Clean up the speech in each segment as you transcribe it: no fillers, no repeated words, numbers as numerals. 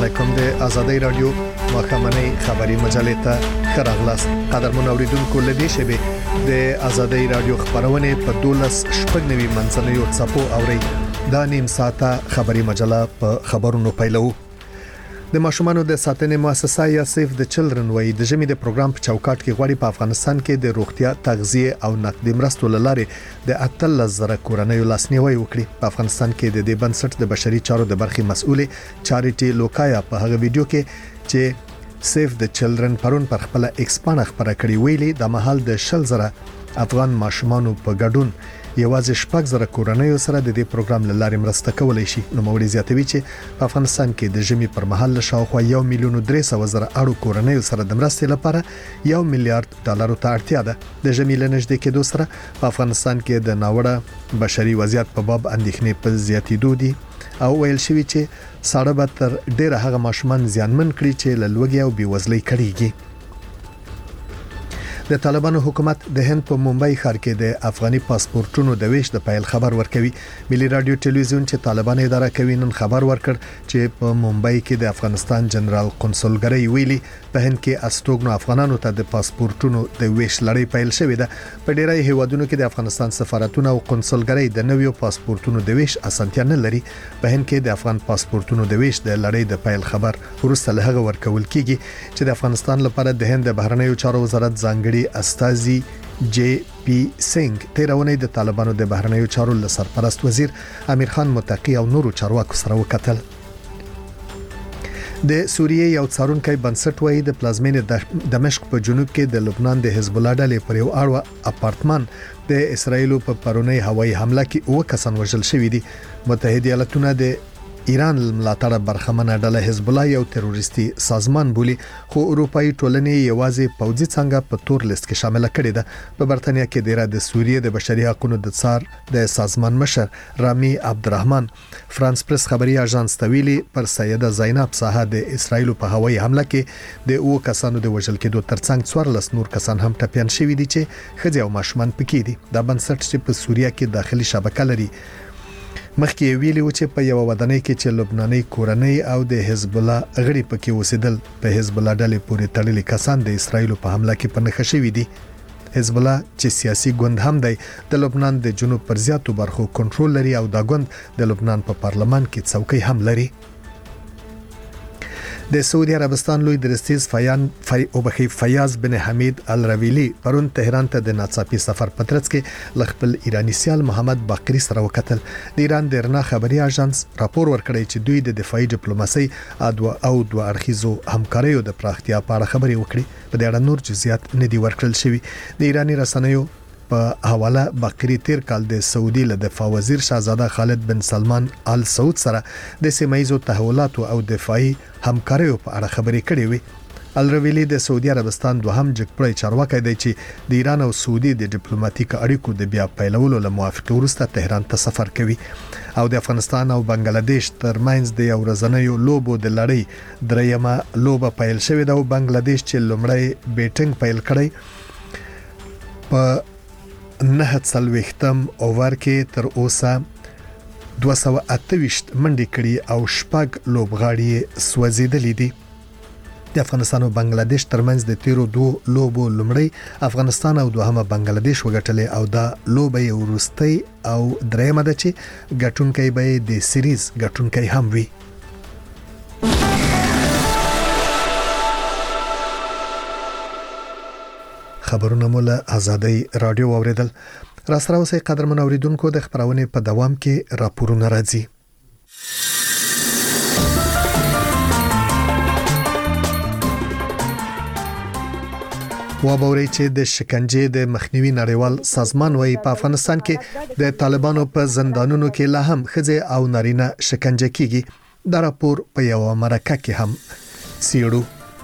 علیکم د ازادي رادیو مخامنۍ خبری مجلې ته خراغلاس قدرمن اوریدونکو لدی شبه د ازادي رادیو خبرونه په 12 منځنیو صفو اوري دا نیم ساعته خبری مجله په خبرونو پیلو د ماشومانو د ساتنې مؤسسه یا سیف د چلډرن وای د جمی د پروګرام په چوکاټ کې غواړي په افغانستان کې د روغتیا تغذیه او نقدي مرستو لارې د 13,000 کورنیو لاسنیوي وکړي په افغانستان کې د دې بنسټ د بشري چارو د برخې مسؤلې چاریټي لوکایا په هغه ویډیو کې چې سیف د چلډرن پرون پر خپل ایکسپانه خبره کړې ویلي د محل د 10,000 افغان ماشومانو په ګډون یوازې 4,000 کورنیو سره د دې پروګرام لارې مرسته کولای شي نو موري زیاتوي چې په افغانستان کې د جمی پر محل شاوخوا 1,300,000 اړو کورنیو سره د مرستې لپاره $1 میلیارډ ته اړتیا ده د جمی لنجدې کې دوسره په افغانستان کې د ناوړه بشري وضعیت په باب اندېښنې په زیاتېدو دي او ویل شوی چې ساړه به تر ډیره هغه ماشومان زیانمن کړي چې له لوږې او بېوزلۍ کړيږي د طالبانو حکومت د هند په ممبئی ښار کې د افغاني پاسپورتونو د ویش د پیل خبر ورکوي ملي رادیو ټلویزیون چې طالبان اداره کوي نن خبر ورکړ چې په ممبئی کې د افغانستان جنرال قونسلګری ویلي په هند کې استوګنو افغانانو ته د پاسپورتونو د ویش لړۍ پیل شوې ده په ډیری هیوادونو کې د افغانستان سفارتونه او قونسلګری د نویو پاسپورتونو د ویش اسانتیا نه لري په هند کې د افغان پاسپورتونو د ویش د لړۍ د پیل خبر ورسته له هغه ورکول کیږي چې د افغانستان لپاره د هند د بهرنیو چارو وزارت ځانګړي استازي جی پی سنگ تیرونه د طالبانو د بهرنیو چارو له سرپرست وزیر امیر خان متقی او نورو چارواکو سره وکتل د سوریې یو څارونکي بنسټ وایي د پلازمینې دمشق په جنوب کې د لبنان د حزب الله ډلې پر یو اړه اپارتمان د اسرایل په پرونی هوایي حمله کې 9 کسان وژل شوي دي متحده ایالاتونه د ایران ملاتړ برخمنه ډله حزب الله یو تروریستي سازمان بولی خو اروپאי ټولنې یوازې پوځي څنګه په تور لیست کې شامل کړي ده په برتانیا کې د سوریې د بشري حقوقو د څار د سازمان مشر رامي عبدالرحمن فرانس پریس خبري اژانس تویلي پر سیده زینب ساحه د اسرایل په هوایي حمله کې د 9 کسانو د وژل کېدو ترڅنګ 14 نور کسان هم ټپيان شوي دي چې خځې او ماشومان پکې دي دا بنسټ چې په سوریه کې داخلي شبکه لري مخکې ویلي و چې په یو ودانۍ کې چې لبناني کورنۍ او د حزب الله غړي پکې اوسېدل په حزب الله ډلې پورې تړلي کسان د اسرایل په حمله کې پنځه شوي دي حزب الله چې سیاسي ګوند هم دی د لبنان د جنوب پر زیاتو برخو کنټرول لري او دا ګوند د لبنان په پارلمان کې څوکۍ هم لري د سعودي عربستان لوی درستیز فیاض بن حمید الرویلی پرون تهران ته د ناڅاپي سفر پترڅ کې لخپل ایرانی سیال محمد باقری سره وکتل د ایران د رنا خبري اژانس راپور ورکړی چې دوی د دفاعي ډیپلوماسي او دوه اړخیزو همکاریو د پراختیا په اړه خبري وکړي په دې اړه نور جزئیات نه دي ورکړل شوی د ایرانی رسنیو په حواله باقری تیر کال د سعودي له دفاع وزیر شاهزاده خالد بن سلمان آل سعود سره د سیمایزو تحولات او دفاعي همکاریو په اړه خبري کړې وي الرویلی د سعودي عربستان دوهم جګپړی چارواکي دی چې د ایران او سعودي د ډیپلوماټیک اړیکو د بیا پیلولو له موافقه وروسته تهران ته سفر کوي او د افغانستان او بنگلاديش ترمنځ د یو ورځنیو لوبو د لړۍ دریمه لوبه پیل شوې ده او بنگلاديش چې لومړی بیټینګ پیل کړی په 9 اوور کې تر اوسه 228 منډې کړي او شپږ لوبغاړي سوځیدلې دي د افغانستان او بنگلاديش ترمنځ د تیرو 2 لوبو لومړی افغانستان او دوهمه بنگلاديش وګټلې او دا لوبه یو وروستۍ او دریمه ده چې ګټونکي به د سیریز ګټونکي هم وي خبرونه مولا ازادي رادیو اوریدل را سره اوسې قدرمن اوریدونکو د خبرونه په دوام کې راپورونه راځي وابوري چې د شکنجې د مخنیوي نړیوال سازمان وايي په افغانستان کې د طالبانو په زندانونو کې لا هم ښځې او نارینه شکنجه کیږي دا راپور په یو مرکه کې هم سیړو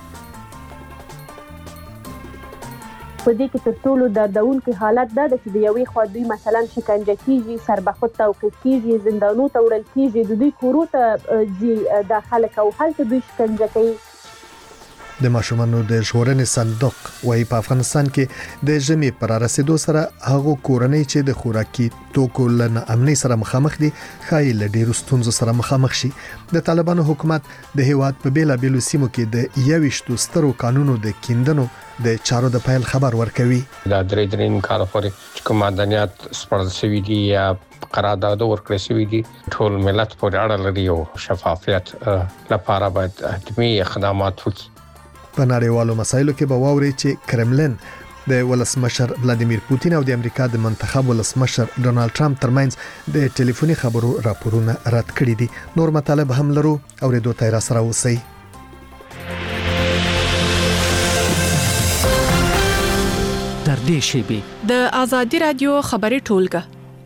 په دې کې تر ټولو دردونکو حالت دا د چې د یوې خوا دوی مثلا شکنجه کیږي سربخود توقیف کیږي زندانو ته وړل کیږي د دوی کورو ته ځي د خلک او هلته دوی شکنجه کوي د ماشومانو د ژغورنې صندوق وايي په افغانستان کې د ژمي پر رسیدو سره هغه کورنۍ چې د خوراکي توکو له ناامنۍ سره مخامخ دي خای له ډیرو ستونزو سره مخامخ شي. د طالبانو حکومت د هیواد په بیلابیلو سیمو کې د 21 سترو قانونو د کیندنو د چارو د پیل خبر ورکوي. دا درې کال پورې کوم مدنیات سپارل شوی دي یا قرارداد ورکړل شوی دي ټول ملت پورې اړه لري او شفافیت لپاره باید حتمي اقدامات وکړي. په نړیوالو مسایلو کې به واوري چې کرملن د ولسمشر ولادیمیر پوتین او د امریکا د منتخب ولسمشر ډونالد ټرمپ ترمنځ د ټلیفوني خبرو راپورونه رد کړي دي. نور مطالب هم لرو او ریډیو تایرا سره اوسئ. تر دې شیبې د آزادي رادیو خبري ټولګه.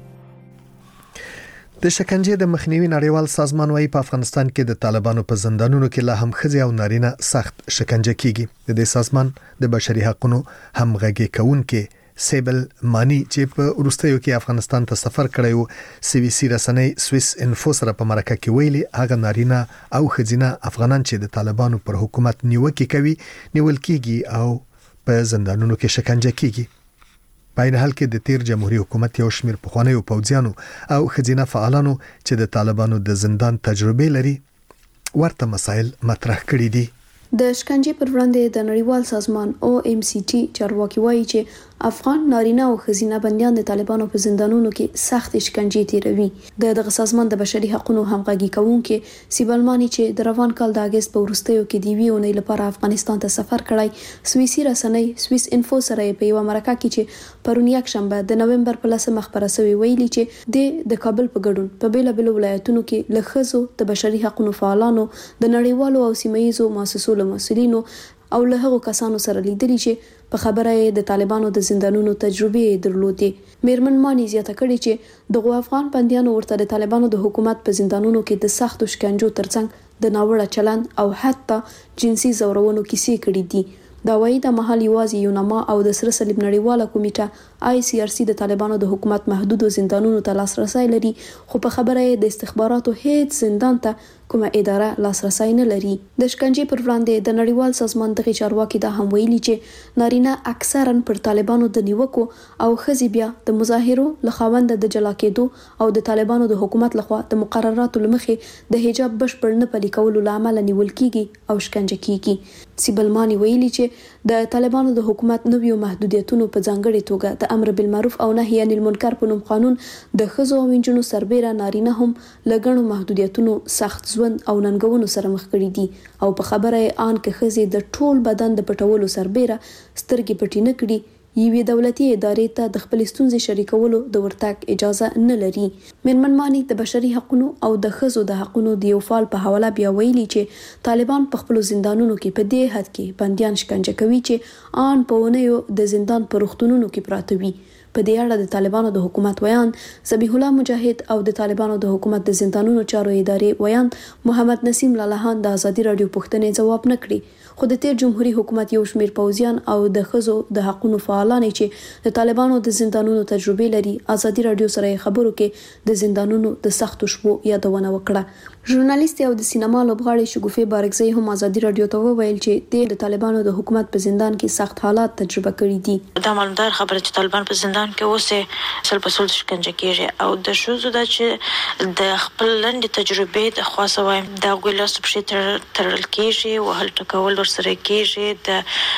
د شکنجې د مخنیوي نړیوال سازمان وايي په افغانستان کې د طالبانو په زندانونو کې لا هم ښځې او نارینه سخت شکنجه کیږي. د دې سازمان د بشري حقوقو همغږي کوونکې سیبل مانی چې په وروستیو کې افغانستان ته سفر کړی و سی وی سی رسنۍ سویس انفو سره په مرکه کې ویلي هغه نارینه او ښځینه افغانان چې د طالبانو پر حکومت نیوکه کوي نیول کیږي او په زندانونو کې شکنجه کیږي. په این حال کې د تیر جمهوریت حکومت یو شمېر پخوانیو پوځیانو او ښځینه فعالانو چې د طالبانو د زندان تجربه لري ورته مسایل مطرح کړي دي. د شکنجې پر وړاندې د نړیوال سازمان OMCT چارواکي وایي چې افغان نارینه او ښځینه بندیان د طالبانو په زندانونو کې سخت شکنجې تیروي. دغه سازمان د بشري حقوقو همغږي کوونکې سیبل مانی چې د روان کال د اگست په وروستیو کې دی ویونې لپاره افغانستان ته سفر کړی سویسي رسنۍ سویس انفو سره په یو مرکه کې چې پرون یک شنبه د نومبر په 10 خبره شوې ویلي چې د کابل په ګډون په بیلابیلو ولایتونو کې له ښځو د بشري حقوقو فعالانو د نړیوالو او سیمه‌ییزو مؤسسو له مسؤلینو او له هغو کسانو سره لیدلي چې په خبره د طالبانو د زندانونو تجربه درلودي. میرمن مانی زیاته کړي چې دغه افغان بندیانو ورته د طالبانو د حکومت په زندانونو کې د سختو شکنجو ترڅنګ د ناوړه چلند او حتی جنسي زورونو کیسې کړي دي. دا وایي د محل یوازې یونما او د سره صلیب نړیواله کمیټه ICRC د طالبانو د حکومت محدودو زندانونو ته لاسرسي لري خو په خبره د استخباراتو هیڅ زندان ته کومه اداره لاسرسي نه لري. د شکنجې پر وړاندې د نړیوال سازمان دغه چارواکي دا هم ویلي چې نارینه اکثرا پر طالبانو د نیوکو او ښځې بیا د مظاهرو لخواند د جلا کېدو او د طالبانو د حکومت لخوا د مقرراتو لمخې د حجاب بشپړ نه پلي کولو لامل نیول کیږي او شکنجه کیږي. سیبل مانی ویلي چې د طالبانو د حکومت نویو محدودیتونو په ځانګړي توګه د امر بالمعروف او نهي عن المنکر په نوم قانون د ښځو او نجونو سربېره نارینه هم لګڼو محدودیتونو سخت ژوند او ننګونو سره مخ کړي دي او په خبره آن کې ښځې د ټول بدن د پټولو سربېره سترګې پټې نه کړي یوې دولتي ادارې ته د خپل ستونزې شریکولو د ورتګ اجازه نه لري. میرمن مانی د بشري حقوقو او د ښځو د حقوقو د یو فعال په حواله بیا ویلي چې طالبان په خپل زندانونو کې په دې حد کې بنديان شکنجه کوي چې آن په ونیو د زندان په روغتونونو کې پراته وي. په دې اړه د طالبانو د حکومت ویان ذبیح الله مجاهد او د طالبانو د حکومت د زندانونو چارو ادارې ویان محمد نسیم لالهان د ازادي رادیو پوښتنې جواب نکړي خو د تیر جمهوریت حکومت یو شمېر پوځیان او د ښځو د حقوقو فعالان چې د طالبانو د زندانونو تجربه لري ازادي رادیو سره خبرو کې د زندانونو د سختو شپو یادونه وکړه. ژورنالیست او د سینما لوبغاړي شګوفه بارکزی هم ازادي رادیو ته وویل چې د طالبانو د حکومت په زندان کې سخت حالات تجربه کړي دي. دا معلومدار خبره چې طالبان په زندان کې اوسه سلپسول شکنجه کیږي او د شوزو د چې د خپل لند تجربه د خاصه وایم دا ګولاس په شتر ترل کیږي او هل ټکول ورسره کیږي د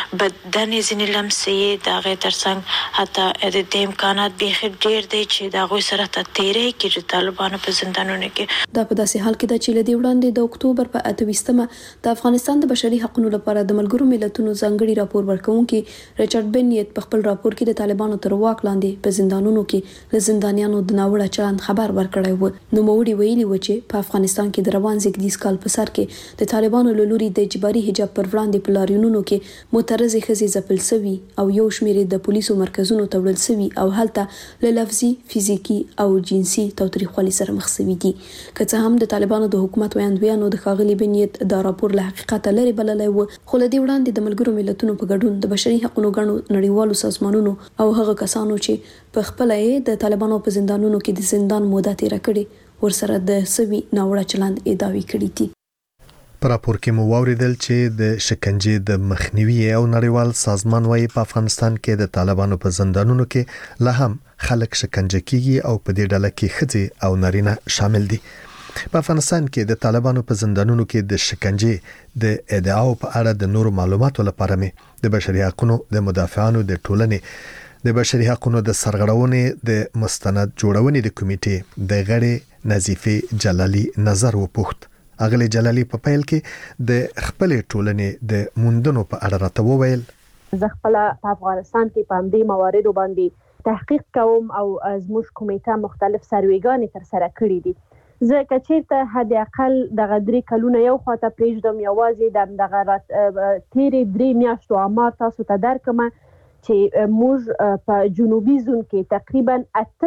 بدن ځینې لمسي دا غي ترڅنګ حتی د امکانات به ډیر دی چې دا غوي سره ته تیرې کیږي طالبان په زندانونو کې. دا په داسې حال کې د چې لدی وړاندې د اکتوبر په 28مه د افغانستان د بشري حقوقو لپاره د ملګرو ملتونو ځانګړي راپور ورکونکي ریچارډ بنیت په خپل راپور کې د طالبانو تر واک لاندې په زندانونو کې له زندانیانو د ناوړه چلند خبر ورکړی و. نو موړي ویلي و چې په افغانستان کې د روان زیږدیز کال په سر کې د طالبانو له لوري د اجباري حجاب پر وړاندې په لاریونونو کې مترزي ښځې ځپل شوي او یو شمېر د پولیسو مرکزونو ته وړل شوي او هلته له لفظي فزیکی او جنسي تاوتریخوالي سره مخ شوي دي. که څه هم د طالبانو د حکومت ویاندویانو د ښاغلي بنیت دا راپور له حقیقت لري بللی و خو له دې وړاندې د ملګرو ملتونو په ګډون د بشري حقوقو غړو نړیوالو سازمانونو او هغه کسانو چې په خپل د طالبانو په زندانونو کې د زندان موده تیر کړي ورسره د سوي ناوړه چلند ادعای کړي دي. پر راپور کې مو واوریدل چې د شکنجې د مخنیوي او نړیوال سازمان وايي په افغانستان کې د طالبانو په زندانونو کې لا هم خلک شکنجه کیږي او په دې ډله کې ښځې او نارینه شامل دي. په افغانستان کې د طالبانو په زندانونو کې د شکنجې د ادعاو په اړه د نورو معلوماتو لپاره مې د بشري حقوقو د مدافعانو د ټولنې د بشري حقوقو د سرغړونې د مستند جوړونې د کمیټې د غړي نظیفه جلالي نظر وپوښت. اغلی جلالي په پیل کې د خپل ټولنې د موندنو په اړه راته وویل. زه خپل په افغانستان کې په همدې مواردو باندې تحقیق کوم او زموږ کمیټه مختلف سروېګانې تر سره کړې دي. زه کچېرته حد اقل د غدري کلونه یو خواته پریږدم یوازې د تیرې 3 میاشتو امار تاسو ته درکمه چې موږ په جنوبي زون کې تقریبا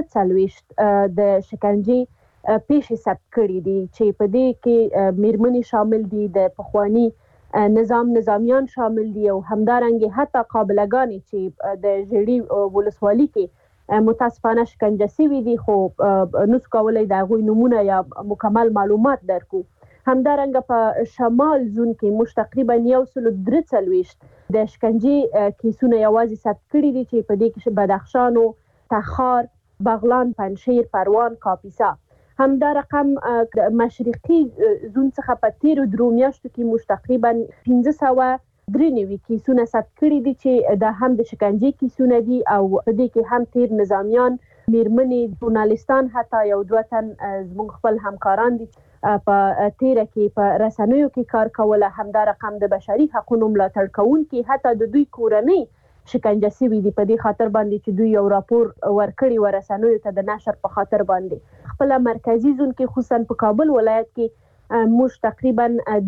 48 د شکنجې پیښې ثبت کړې دي چې په دې کې میرمنې شامل دي، د پخوانی نظامیان شامل دي او همدارنګه حتی قابلګانې چې د ژړی ولسوالۍ کې متاسفانه شکنجه شوي دي، خو نوس کولای د هغوی نمونه یا مکمل معلومات درکو. همدارنګه په شمال زون کې موږ تقریبا 143 د شکنجې کیسونه یوازې ثبت کړي دي چې په دې کې بدخشان او تخار، بغلان، پنجشیر، پروان، کاپیسا. همدا رقم مشرقي زون څخه په تیرو 3 میاشتو کې موږ تقریبا 1593 کیسونه ثبت کړي دي چې دا هم د شکنجې کیسونه دي او په دې کې هم تیر نظامیان، میرمنې، ژورنالیستان، حتی یو دوه تن زموږ خپل همکاران دي په تیره کې په رسنیو کې کار کوله. همدا رقم د بشري حقوقو ملاتړ کوونکي حتی د دوی کورنۍ شکنجه شوي دي په دې خاطر باندې چې دوی یو راپور ورکړی و رسنیو ته د نشر په خاطر باندې. خپل مرکزی زون کې خصوصا په کابل ولایت کې موږ تقریبا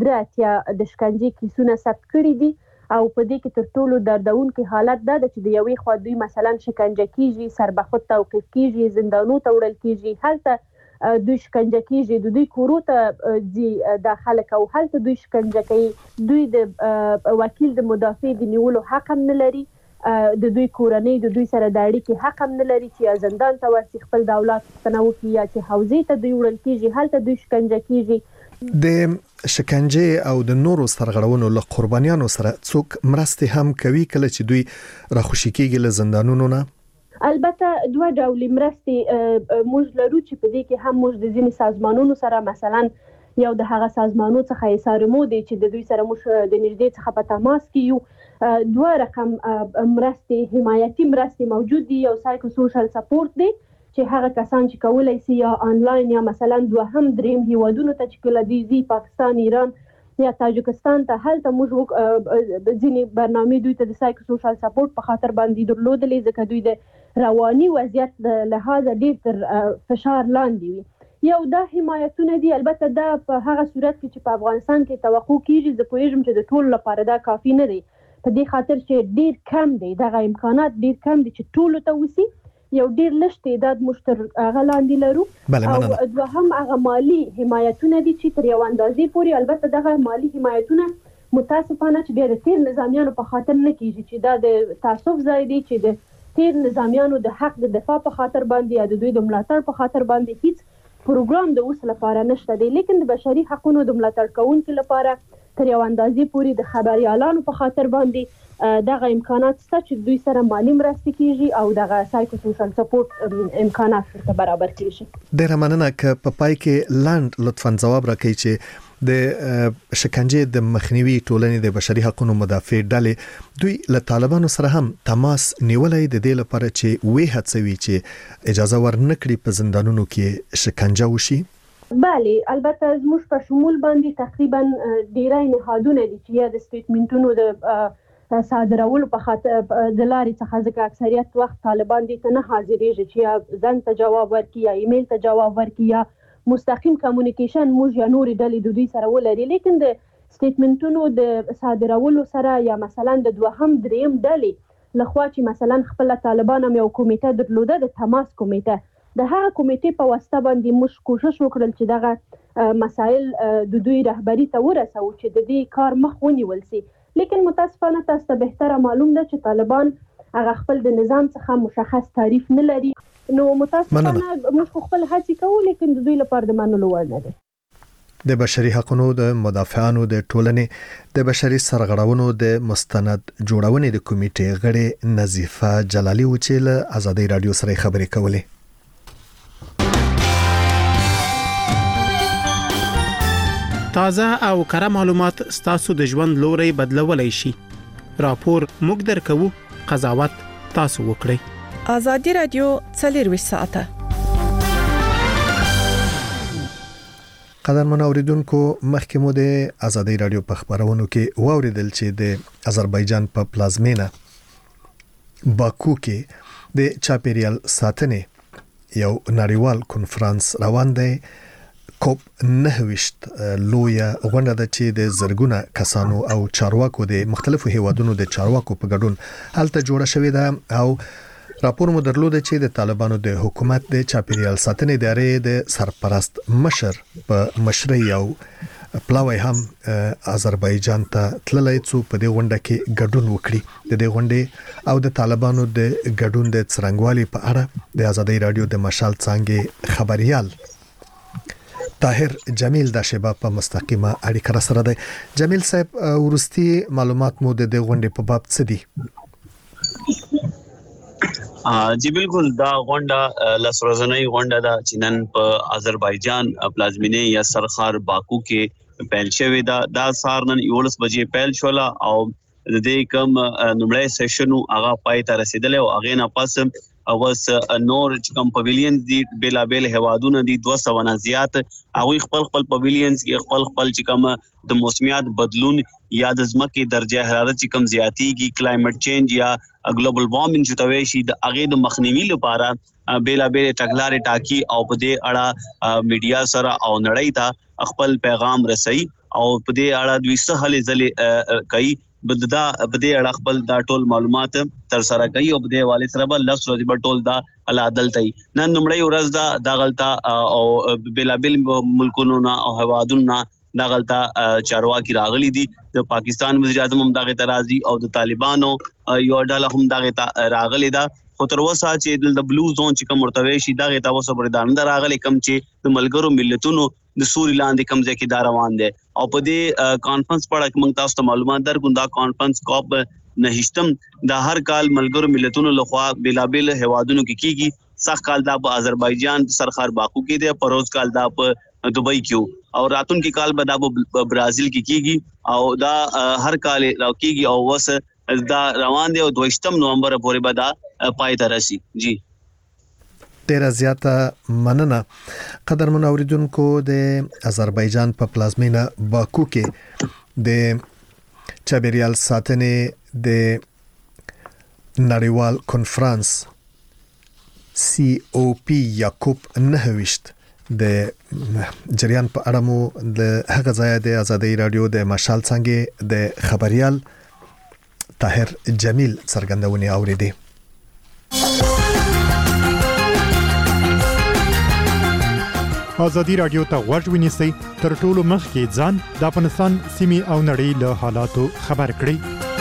3 د شکنجې کیسونه ثبت کړي دي او په دې کې تر ټولو دردونکي حالت دا ده چې د یوې خوا دوی مثلا شکنجه کیږي، سربخود توقیف کیږي، زندانو ته وړل کیږي، هلته دوی شکنجه کیږي، د دوی کورو ته ځي دا خلک او هلته دوی شکنجه کوي. دوی د وکیل د مدافع د نیولو حق هم نه لري، د دوی کورنۍ د دوی سره د اړیکې حق هم نه لري چې یا زندان ته ورسي خپل د اولاد پوښتنه وکړي یا چې حوزې ته دوی وړل کیږي، هلته دوی شکنجه کیږي. د شکنجې او د نورو سرغړونو له قربانیانو سره څوک مرسته هم کوي کله چې دوی راخوشي کیږي له زندانونو نه؟ البته دوه ډول مرستې موږ لرو چې په دې کې هم موږ د ځینې سازمانونو سره مثلا یو د هغه سازمانونو څخه SRMO دی چې د دوی سره موږ د نږدې څخه په تماس کې یو. 2 رقم مرستې، حمایتي مرستې موجود دي. یو سایکو سوشل سپورټ دی چې هغه کسان چې کولای شي یا آنلاین یا مثلا دوهم دریم هیوادونو ته چې کله دی پاکستان، ایران یا تاجکستان ته هلته موږ ځینې برنامې دوی ته د سایکو سوشل سپورټ په خاطر باندې درلودلې ځکه دوی د رواني وضعیت د لحاظ ډیر تر فشار لاندې وي. یو دا حمایتونه دي. البته دا په هغه صورت کې چې په افغانستان کې توقع کیږي، زه پوهیږم چې د ټولو لپاره دا کافي نه دی په دې خاطر چې ډیر کم دی، دغه امکانات ډیر کم دي چې ټولو ته وسی. یو ډیر لږ تعداد مشتر هغه لاندې لرو او دوهم هغه مالی حمایتونه دي چې تر یو اندازې پورې. البته دغه مالی حمایتونه متاسفانه چې بیا د تیر نظامیانو په خاطر نه کیږي چې دا د تعصب ځای دی، چې د تیر نظامیانو د حق د دفاع په خاطر باندې یا د دوی د ملاتړ په خاطر باندې هیڅ پروګرام د اوس لپاره نشته دی. لیکن د بشري حقوقو د ملاتړ کوونکو لپاره تر یو اندازې پورې د خبريالانو په خاطر باندې دغه امکانات شته چې دوی سره مالی مرستې کیږي او دغه سایکو سوشل سپورټ امکانات ورته برابر کیږي. ډیره مننه که په پای کې لاند لطفاً جواب راکړئ چې د شکنجې د مخنیوي ټولنې د بشري حقوقو مدافع ډلې دوی له طالبانو سره هم تماس نیولای د دې لپاره چې وې هڅوي چې اجازه ورنکړي په زندانونو کې شکنجه وشي. بله، البته زموږ په شمول باندې تقریبا ډیری نهادونه دي چې یا د سټیټمنټونو د صادرولو په خاطر د لارې څخه ځکه اکثریت وخت طالبان دي ته نه حاضرېږي چې یا زنګ ته جواب ورکړي یا ایمیل ته جواب ورکړي یا مستقیم کمیونیکیشن موږ یا نورې ډلې د دوی سره ولري. لیکن د سټیټمنټونو د صادرولو سره یا مثلا د دوهم دریم ډلې لخوا چې مثلا خپل طالبان هم یو کمیټه درلوده، د تماس کمیټه، د هغه کمیټې په واسطه باندې موږ کوشش وکړل چې دغه مسائل د دوی رهبری ته ورسو چې د دې کار مخ ونیول شي. لیکن متاسفانه تاسو ته بهتره معلوم ده چې طالبان هغه خپل د نظام څخه مشخص تعریف نه لري، نو متاسفانه موږ خپل هڅې کوو لیکن د دوی لپاره د منلو وړ نه دي. د بشري حقوقو د مدافعانو د ټولنې د بشري سرغړونو د مستند جوړونې د کمیټې غړي نظیفه جلالی و چې له آزادۍ رادیو سره خبرې کولې. تازه او کره معلومات ستاسو د ژوند لوري بدلولای شي. راپور موږ درکو، قضاوت تاسو وکړئ. آزادۍ رادیو 24 ساعته. قدرمن اوریدونکو، مخکې مو د آزادۍ رادیو په خبرونو کې واوریدل چې د آذربایجان په پلازمینه باکو کې د چاپیریال ساتنې یو نړیوال کنفرانس روان دی. کوپ 29 لویا غونډه ده چې د زرګونه کسانو او چارواکو د مختلفو هیوادونو د چارواکو په ګډون هلته جوړه شوې ده او راپور مو درلوده چې د طالبانو د حکومت د چاپیریال ساتنې ادارې د سرپرست مشر په مشرۍ یو پلاوی هم آذربایجان ته تللی څو په دې غونډه کې ګډون وکړي. د دې غونډې او د طالبانو د ګډون د څرنګوالي په اړه د آزادۍ رادیو د مشال څانګې خبريال طاهر جمیل د شبا په مستقیمه اړیکه را سره دی. جمیل صاحب، ورستي معلومات مو د غونډې په باب څه دي؟ جی بالکل، دا غونډه لسرزنۍ غونډه ده چې نن په آذربایجان پلازمینه یا سرخار باکو کې پیل شوې ده. دا سار نن 11 بجې پیل شول او د دې کوم نمړی سیشن هغه پای ته رسیدل او هغه نه پس اوس نور چې کوم پویلینز دي بیلابل هوادونه دي 200 نه زیات هغه خپل پویلینز کې خپل چې کوم د موسمیات بدلون یا د ځمکې درجه حرارت چې کوم زیاتیږي، کلایمټ چینج یا ګلوبل وارمینګ چې توي شي د هغه د مخنیوي لپاره بیلابل ټکلارې ټاکی او په دې اړه میډیا سره او نړۍ ته خپل پیغام رسي او په دې اړه دوی څه هلې ځلې کوي بددا په دې اړه خپل دا ټول معلومات تر سره کوي او په دې حواله سره بل لفظ ورځ په ټول دا عدالت ای نن نمړی ورځ دا غلطه او بیلابل ملکونو نه او هوادونو نه دا غلطه چارواکي راغلي دي. د پاکستان وزیر اعظم هم دغه ترازی او د طالبانو یو ډله هم دغه راغلي ده. خو تر اوسه چې د بلو زون چې کوم مرتوي شي دغه تاسو بردان راغلي کم چې د ملګرو ملتونو د سوري لاندې کم ځکه دا روان دي او په دې کانفرنس په اړه موږ تاسو ته معلومات درکو. دا کانفرنس کوپ نهشتم د هر کال ملګرو ملتونو لخوا بیلابل هوادونو کې کیږي. سخت کال دا په آذربایجان سرخار باکو کې دی، پروز کال دا په دوبۍ کې او راتون کې کال به دا په برازیل کې کیږي او دا هر کال راکېږي او وس دا روان دی او 28 نومبر پورې به دا پای ته رسي. جی ډیر زیاته مننه. قدرمن اوریدونکو، د آذربایجان په پلازمینه باکو کې د چاپیریال ساتنې د نړیوال کنفرانس COP یا کوپ 29 د جریان په اړه مو د هغه ځای د آزادۍ رادیو د مشال څنګه د خبريال طاهر جمیل څرګندونې اوریدي. آزادۍ رادیو ته غوږ ونیسئ، تر ټولو مخکې ځان د افغانستان سیمې او نړۍ له حالاتو خبر کړئ.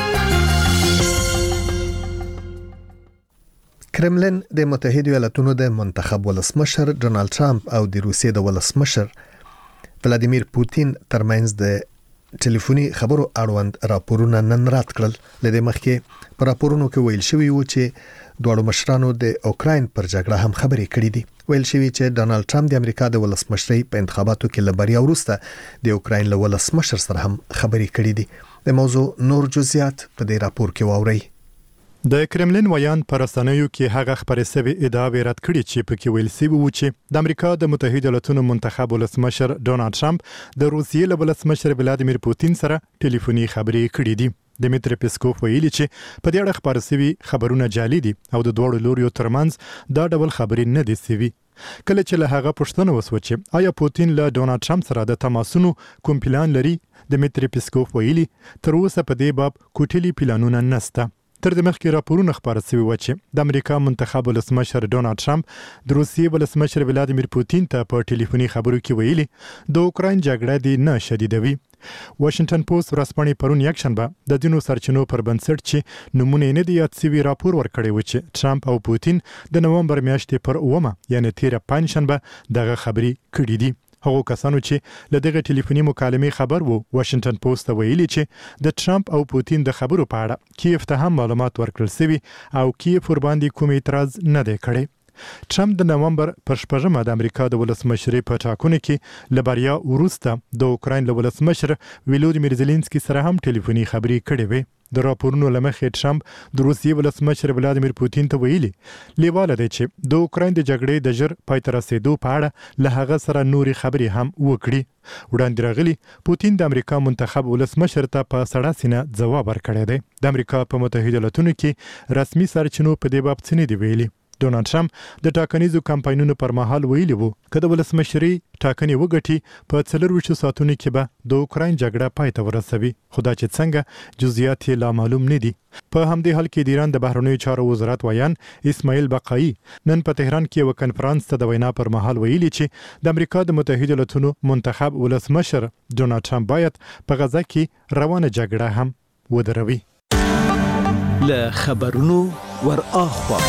کرملن د متحده ایالاتونو د منتخب ولسمشر ډونالد ټرمپ او د روسیې د ولسمشر ولادیمیر پوتین ترمنځ د ټلیفوني خبرو اړوند راپورونه نن رات کړل. لدې مخکې پر راپورونو کې ویل شوی و چې دوه مشرانو د اوکراین پر جګړه هم خبرې کړې دي. ویل شوی چې ډونالد ټرمپ د امریکا د ولسمشرۍ په انتخاباتو کې لبریا وروسته د اوکراین له ولسمشر سره هم خبرې کړې دي. د موضوع نور جزئیات په دې راپور کې واورئ. د کرملن ویان پر رسنیو کې هغه خبرې سوي ادعاوې رد کړې چې پکې ویل شوی و چې د امریکا د متحده ایالاتونو منتخب ولسمشر ډونالد ټرمپ د روسیې له ولسمشر ولادیمیر پوتین سره ټلیفوني خبرې کړې دي. دمیتری پیسکوف ویلي چې په دې اړه خبرې سوي خبرونه جعلي دي او د دوه لوريو ترمنځ دا ډول خبرې نه دي سوي. کله چې له هغه پوښتنه وسوه چې آیا پوتین له ډونالد ټرمپ سره د تماسونو کوم پلان لري، دمیتری پیسکوف ویلي تر اوسه په دې باب کوټلي پلانونه نشته. تر دې مخکې راپورونه خبره شوي و چې د امریکا منتخب ولسمشر ډونالد ټرمپ د روسیې ولسمشر ولادیمیر پوتین ته په ټلیفوني خبرو کې ویلي د اوکراین جګړه دې نه شدیدوي. واشنگټن پوسټ ورځپاڼې پرون یکشنبه د ځینو سرچینو پر بنسټ چې نمونه نه دی یاد شوي راپور ورکړی و چې ټرمپ او پوتین د نومبر میاشتې پر 9 یعنی 13 پنځشنبه دغه خبرې کړې دي. هغه کسانو چې له دغه ټلیفوني مکالمې خبر وو واشنگټن پوسټ ته ویلي چې د ټرمپ او پوتین د خبرو په اړه کیف ته هم معلومات ورکړل شوي او کیف ور باندې کوم اعتراض نه دی کړی. ټرمپ د نومبر پر 8 د امریکا د ولسمشرۍ په ټاکنو کې له بریا وروسته د اوکراین له ولسمشر ولودیمیر زيلنسکي سره هم ټلیفوني خبرې کړې وې. د راپورونو لمخې ټرمپ د روسیې ولسمشر ولادیمیر پوتین ته ویلي لیواله دی چې د اوکراین د جګړې د ژر پای ته رسیدو په اړه له هغه سره نوري خبرې هم وکړي. وړاندې راغلي پوتین د امریکا منتخب ولسمشر ته په سړه سینه ځواب ورکړی دی. د امریکا په متحده ایالاتونو کې رسمي سرچینو په دې باب څه نه دی ویلي. ډونالد ټرمپ د ټاکنیزو کمپاینونو پر مهال ویلي وو چې د ولسمشرۍ ټاکنې وګټي په 24 ساعتونو کې به د اوکراین جګړه پای ته ورسوي. خدا چې څنګه جزئیات لا معلوم نه دي. په همدې حال کې د ایران د بهرنیو چارو وزارت ویان اسماعیل بقایي نن په تهران کې یو کنفرانس ته د وینا پر مهال ویلي چې د امریکا د متحده ایالاتونو منتخب ولسمشر ډونالد ټرمپ باید په غزا کې روانه جګړه هم ودروي. له خبرونو ور اخوا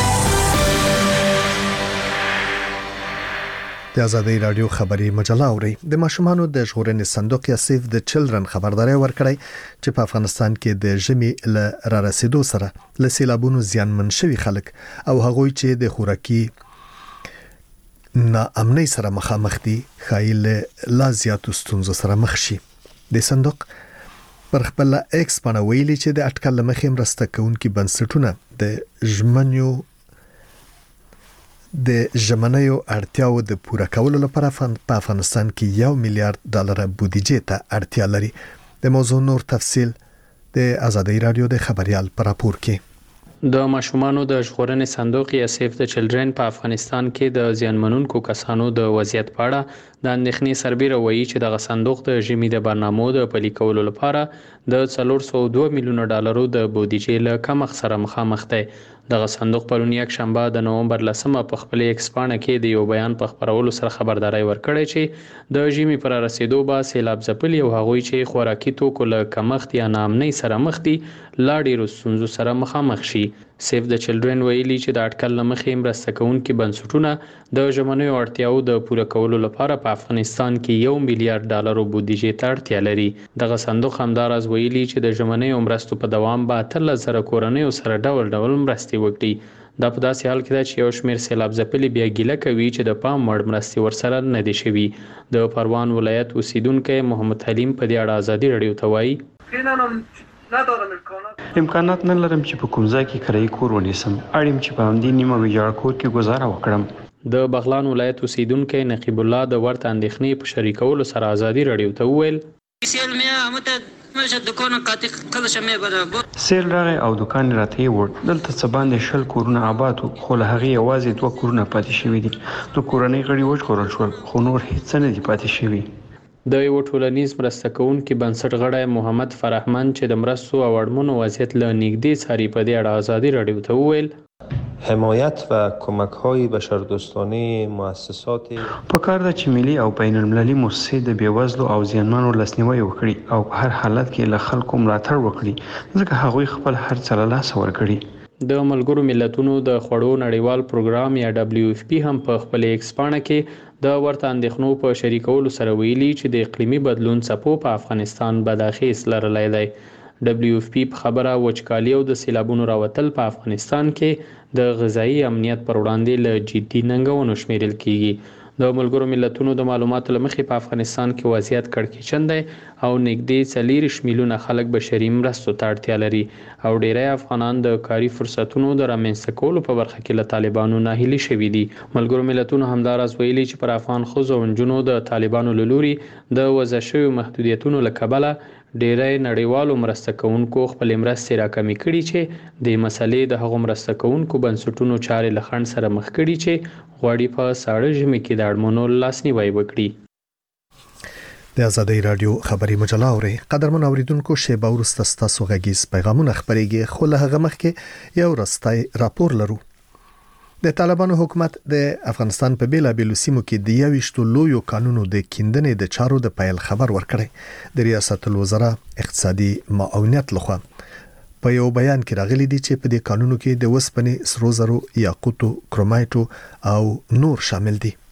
د آزادۍ رادیو خبري مجله اوري. د ماشومانو د ژغورنې صندوق یا سیف د چلډرن خبرداري ورکړی چې په افغانستان کې د ژمي ل را رسیدو سره له سیلابونو زیانمن شوي خلک او هغوی چې د خوراکي ناامنۍ سره مخامخ دي خایل لا زیاتو ستونزو سره مخ شي. د صندوق پر خپل ایکس باندې ویلي چې د اټکل لمخې مرسته کوونکي بنسټونه د ژمنیو اړتیاو د پوره کولو لپاره په افغانستان کې $1 میلیارډ بودیجې ته اړتیا لري. د موضوع نور تفصیل د آزادۍ رادیو د خبريال پر راپور کې. د ماشومانو د ژغورنې صندوق یا سیف د چلډرن په افغانستان کې د زیانمنونکو کسانو د وضعیت په اړه د اندېښنې سربېره وایي چې دغه صندوق د ژمي د برنامو د پلي کولو لپاره د $402 میلیون د بودیجې له کمښت سره مخامخ دی. دغه صندوق پرون یک شنبه د نومبر 10 په خپل ایکس پاڼه کې د یو بیان په خبرولو سره خبرداري ورکړې چې د ژمي پر رسیدو به سیلاب ځپلي او هغوی چې خوراکي توکو له کمښت یا ناامنۍ سره مخ دي لا ډېرو ستونزو سره مخامخ شي. سیف د چلډرن ویلي چې د اټکل لمخې مرسته کوونکي بنسټونه د ژمنیو اړتیاو د پوره کولو لپاره په افغانستان کې $1 میلیارډ بودیجې ته اړتیا لري. دغه صندوق همداراز ویلي چې د ژمنیو مرستو په دوام به 13,000 کورنیو سره ډول ډول مرستې وکړي. دا په داسې حال کې ده چې یو شمېر سیلاب ځپلي بیا ګیله کوي چې د پام وړ مرستې ورسره نه دي شوي. د پروان ولایت اوسیدونکی محمد حلیم په دې اړه آزادي رادیو ته وایي امکانات نه لرم چې په کوم ځای کې کرایي کور ونیسم. اړیم چې په همدې نیمه ویجاړ کور کې گزاره وکړم. د بغلان ولایت اوسیدونکی نقیب الله د ورته اندېښنې په شریکولو سره آزادي رادیو ته وویل سیل راغی او دکان راته وړ. دلته څه باندې 20 کورونه آباد وو خو له هغې یوازې 2 کورونه پاتې شوي دي. د کورنۍ غړي وژغورل شول خو نور هیڅ نه دي پاتې شوي. د یو ټولنیز مرسته کوونکي بنسټ غړی محمد فرحمن چې د مرستو او اړمنو وضعیت له نږدې څاري په دې اړه آزادي رادیو ته وویل حمایت و کمک‌های بشردوستانه مؤسسات په کار ده چې ملي او بین المللي مؤسسې د بیوزلو او زیانمنو لاسنیوي وکړي او په هر حالت کې له خلکو ملاتړ وکړي ځکه هغوی خپل هرڅه له لاسه ورکړي. د ملګرو ملتونو د خوړو نړیوال پروګرام یا WFP هم په خپل ایکس پاڼه کې د ورته اندېښنو په شریکولو سره ویلي چې د اقلیمي بدلون څپو په افغانستان بداخیس لرلی دی. WFP په خبره وچکالي او د سیلابونو راوتل په افغانستان کې د غذایی امنیت پر وړاندې له جدي ننګونو شمیرل کیږي. د ملګرو ملتونو د معلوماتو لمخې په افغانستان کې وضعیت کړکېچن دی او نږدې 40 میلیونه خلک بشري مرستو ته اړتیا لري او ډیری افغانان د کاري فرصتونو د رامنځته کولو په برخه کې له طالبانو ناهیلي شوي دي. ملګرو ملتونو همداراز ویلي چې پر افغان ښځو او نجونو د طالبانو له لوري د وضع شویو محدودیتونو له کبله ډیری نړیوالو مرسته کوونکو خپل مرستې راکمې کړي چې د مسلې د هغو مرسته کوونکو بنسټونو چارې له خنډ سره مخ کړي چې غواړي په ساړه ژمي کې د اړمنو لاسنیوی وکړي. د آزادۍ رادیو خبري مجله اوري. قدرمن اوریدونکو شیبه وروسته ستاسو غږیز پیغامونه خبريږي خو له هغه مخکې یو راستای راپور لرو. د طالبانو حکومت د افغانستان په بیلابیلو سیمو کې د 21 لویو قانونو د کیندنې د چارو د پیل خبر ورکړی. د ریاست الوزرا اقتصادي معاونیت لخوا په یو بیان کې راغلي دي چې په دې قانونو کې د وسپنې، سرو زرو، یاقوتو، کرومایټو او نور شامل دي.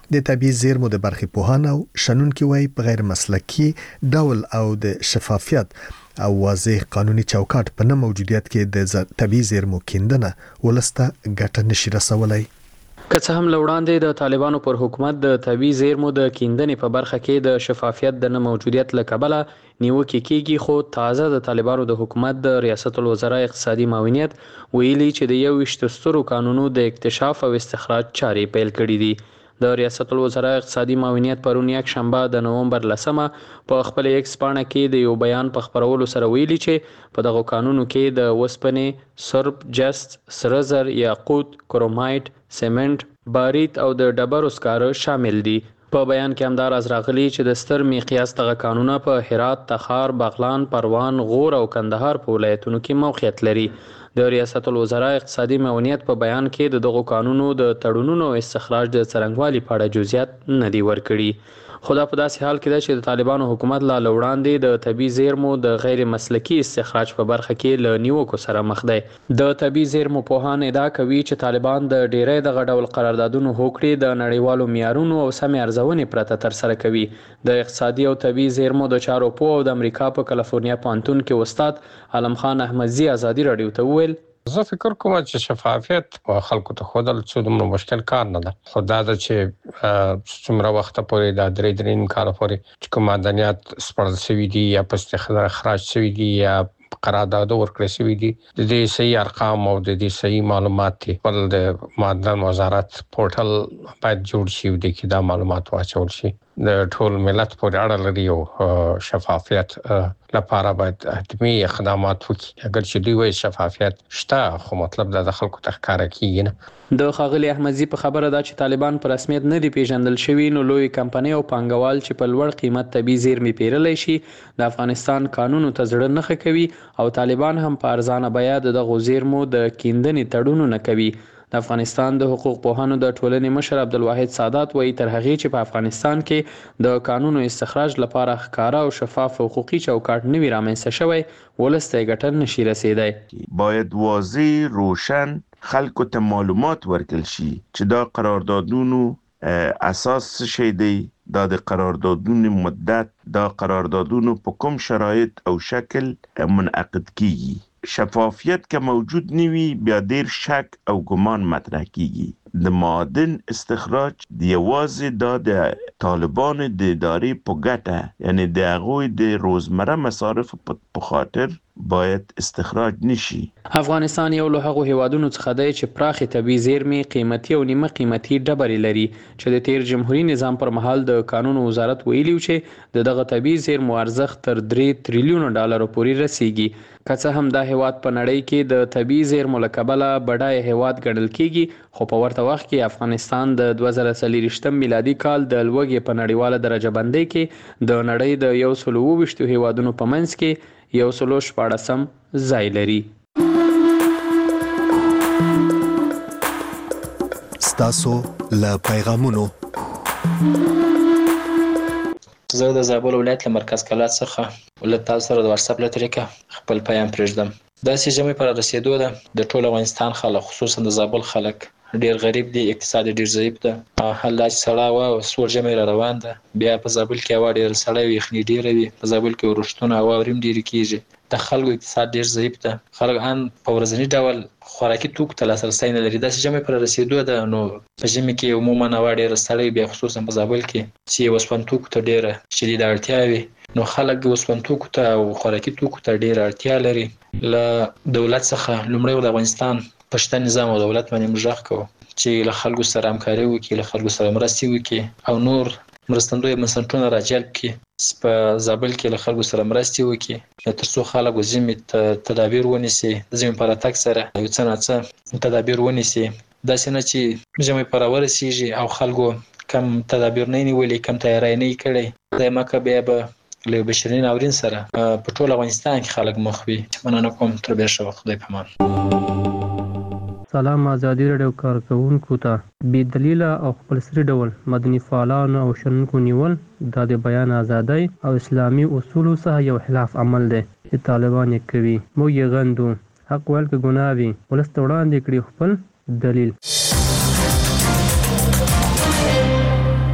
د طبي زیرمو د برخې پوهان او شنونکو وايي په غیر مسلکي ډول او د شفافیت او واضح قانوني چوکاټ په نه موجودیت کې د طبي زیرمو کیندنه ولسته ګټه نشي رسولای. که څه هم لوړاندې د طالبانو پر حکومت د طبي زیرمو د کیندنې په برخه کې د شفافیت د نه موجودیت له کبله نیوکې کیږي، خو تازه د طالبانو د حکومت د ریاست الوزرا اقتصادي معاونیت ویلي چې د 21 سترو قانونو د اکتشاف او استخراج چارې پیل کړې دي. د ریاست الوزرا اقتصادي معاونیت پرون یک شنبه د نومبر 10 په خپل ایکس پاڼه کې د یو بیان په خبرولو سره ویلي چې په دغه قانونو کې د وسپنې، سرب، جست، سره زر، یاقوت، کرومایټ، سیمنټ، باریت او د ډبرو سکاره شامل دي. په بیان کې همدار از راغلي چې د ستر میقیاس دغه قانونه په هرات، تخار، بغلان، پروان، غور او کندهار په ولایتونو کې موقعیت لري. د ریاست الوزرا اقتصادي معاونیت په بیان کې د دغو قانونو د تړونونو استخراج د څرنګوالي په اړه جزئیات نه دي ورکړي. خو دا په داسې حال کې ده چې د طالبانو حکومت لا وړاندې د طبي زیرمو د غیر مسلکي استخراج په برخه کې له نیوکو سره مخ دی. د طبي زیرمو پوهان ادعا کوي چې طالبان د ډیری دغه ډول قراردادونو هوکړې د نړیوالو معیارونو او سمې ارزونې پرته ترسره کوي. د اقتصادي او طبي زیرمو د چارو پوه او د امریکا په کالیفورنیا پوهنتون کې استاد عالم خان احمدزي ازادي رادیو ته وویل زه فکر کوم چې شفافیت خلکو ته خودل څه دومره مشکل کار نه ده. خو دا د چې څومره وخت پورې دا درې کال پورې چې کوم معدنیات سپړل شوي دي یا په استخراج شوي دي یا قرارداد ورکړل شوي دي، د دې صحیح ارقام او د دې صحیح معلومات دي. بل د معدن وزارت پورټل باید جوړ شي د کې دا معلومات واچول شي. د ټول ملت پورې اړه لري او شفافیت لپاره باید حتمي اقدامات وکړي. اگر چې دوی وایي شفافیت شته، خو مطلب دا د خلکو ته ښکاره کیږي نه. د ښاغلي احمدزي په خبره ده چې طالبان په رسمیت نه دي پیژندل شوي، نو لوی کمپنۍ او پانګوال چې په لوړ قیمت طبي زیرمې پیرلی شي د افغانستان قانونو ته زړه نه ښه کوي او طالبان هم په ارزانه بیه د دغو زیرمو د کیندنې تړونونه کوي. د افغانستان د حقوق پوهانو د ټولنې مشر عبدالواحد سادات وایي تر هغې چې په افغانستان کې د قانونو استخراج لپاره ښکاره او شفاف حقوقي چوکاټ نه وي رامنځته شوی، ولس ته یې ګټه نشي رسیدی. باید واضح روشن خلکو ته معلومات ورکړل شي چې دا قراردادونو اساس څه شی دی، دا د قراردادونو مدت، دا قراردادونو په کوم شرایط او شکل منعقد کیږي. شفافیت که موجود نوي بیا ډیر شک او ګمان مطرح کیږي. د معادن استخراج د یوازې دا د طالبانو د ادارې په ګټه، یعنی د هغوی د روزمره مصارف په خاطر باید استخراج نشي. افغانستان یو له هغو هیوادونو څخه دی چې پراخې طبي زیرمې، قیمتي او نیمه قیمتي ډبرې لري چې د تیر جمهوریت نظام پر مهال د قانونو وزارت ویلي چې د دغه طبي زیرمو ارزښت تر 3 تریلیون ډالرو پورې رسیږي. که څه هم دا هیواد په نړۍ کې د طبي زیرمو له کبله بډایه هیواد ګڼل کیږي، خو په ورته وخت کې افغانستان د 2023 میلادي کال د لوږې په نړیواله درجه بندۍ کې د نړۍ د 124 هیوادونو په منځ کې 114 ځای لري. ستاسو له پیغامونو زه د زابل ولایت له مرکز کلات څخه له تاسو سره د واتساپ له طریقه خپل پیغام پرېږدم. داسې ژمي پر رسیدو ده د ټول افغانستان خلک، خصوصا د زابل خلک ډیر غریب دي، اقتصاد ډیر ضعیف ده. حال دا چې سړه هوا او سوړ ژمی را روان ده، بیا په زابل کې هوا ډیر سړه وي، یخني ډیره وي، په زابل کې ورښتونه او واورې هم ډیرې کیږي. د خلکو اقتصاد ډیر ضعیف ده، خلک ان په ورځني ډول خوراکي توکو ته لاسرسی نه لري. داسې ژمی پر رسیدو ده، نو په ژمي کې عموما هوا ډیره سړه وي، بیا خصوصا په زابل کې چې اوسپنې توکو ته ډیره شدیده اړتیا وي، نو خلک اوسپنې توکو ته او خوراکي توکو ته ډیره اړتیا لري. له دولت څخه لومړی د افغانستان پښتون نظام او دولت باندې موږ غږ کوو چې له خلکو سره همکاري وکړي، له خلکو سره مرستې وکړي او نور مرستندوی بنسټونه راجلب کړي، په زابل کې له خلکو سره مرستې وکړي تر څو خلک ژمي ته تدابیر ونیسي، د ژمي پر راتګ سره یو څه ناڅه تدابیر ونیسي. داسې نه چې ژمي پر راورسیږي او خلکو کم تدابیر نه نیولي، کم تیاری نه کړی، د مکه بیا به له بشري ناورین سره په ټول افغانستان کې خلک مخ وي. مننه کوم، تر بیا ښه وخت، خدای په امان. سلام ازادي رادیو کارکونکو ته بې دلیله او خپلسري ډول مدني فعالانو او شنونکو نیول دا د بیان ازادۍ او اسلامي اصولو څخه یو خلاف عمل دی چې طالبان یې کوي. موږ یې غندو. حق ویل که ګناه وي، ولس ته وړاندې کړي خپل دلیل.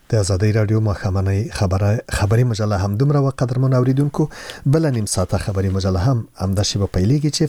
د ازادي رادیو مخامنۍ خبري مجله هم دومره وقدر منوریدونکو بل نیم ساعته خبري مجله هم د شی په پیلېږي چې